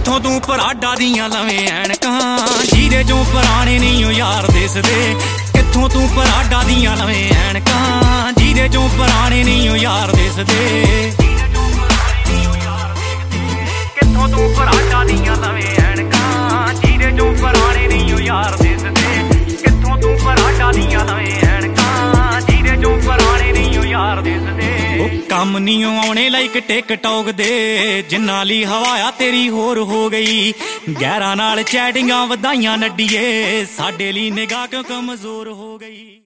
ਕਿੱਥੋਂ ਤੂੰ ਪਰਾਡਾ ਦੀਆਂ ਲਵੇਂ ਐਨਕਾਂ, ਜਿਹਦੇ ਚੋਂ ਪੁਰਾਣੇ ਨਹੀਂ ਓ ਯਾਰ ਦਿਸਦੇ। ਕਿੱਥੋਂ ਤੂੰ ਪਰਾਡਾ ਦੀਆਂ ਲਵੇਂ ਐਨਕਾਂ, ਜਿਹਦੇ ਚੋਂ ਪੁਰਾਣੇ ਨਹੀਂ ਓ ਯਾਰ ਦਿਸਦੇ। ਕਿੱਥੋਂ ਤੂੰ ਪਰਾਡਾ ਦੀਆਂ ਲਵੇਂ ਐਨਕਾਂ, ਜਿਹਦੇ ਚੋਂ ਪੁਰਾਣੇ ਨਹੀਂ ਓ ਯਾਰ ਦਿਸਦੇ। ਕਿੱਥੋਂ ਤੂੰ ਪਰਾਡਾ ਦੀਆਂ ਲਵੇਂ ਐਨਕਾਂ, ਜਿਹਦੇ ਚੋਂ ਪੁਰਾਣੇ ਨਹੀਂ ਓ ਯਾਰ ਦਿਸਦੇ। ਉਹ ਕੰਮ ਨਹੀਂ ਆਉਣੇ ਲਾਈਕ ਟਿਕਟੌਕ ਦੇ, ਜਿੰਨਾ ਲਈ ਹਵਾਇਆ ਤੇਰੀ ਹੋਰ ਹੋ ਗਈ। ਗੈਰਾਂ ਨਾਲ ਚੈਟਿੰਗਾਂ ਵਧਾਈਆਂ ਨੱਡੀਏ, ਸਾਡੇ ਲਈ ਨਿਗਾਹ ਕਿਉਂ ਕਮਜ਼ੋਰ ਹੋ ਗਈ।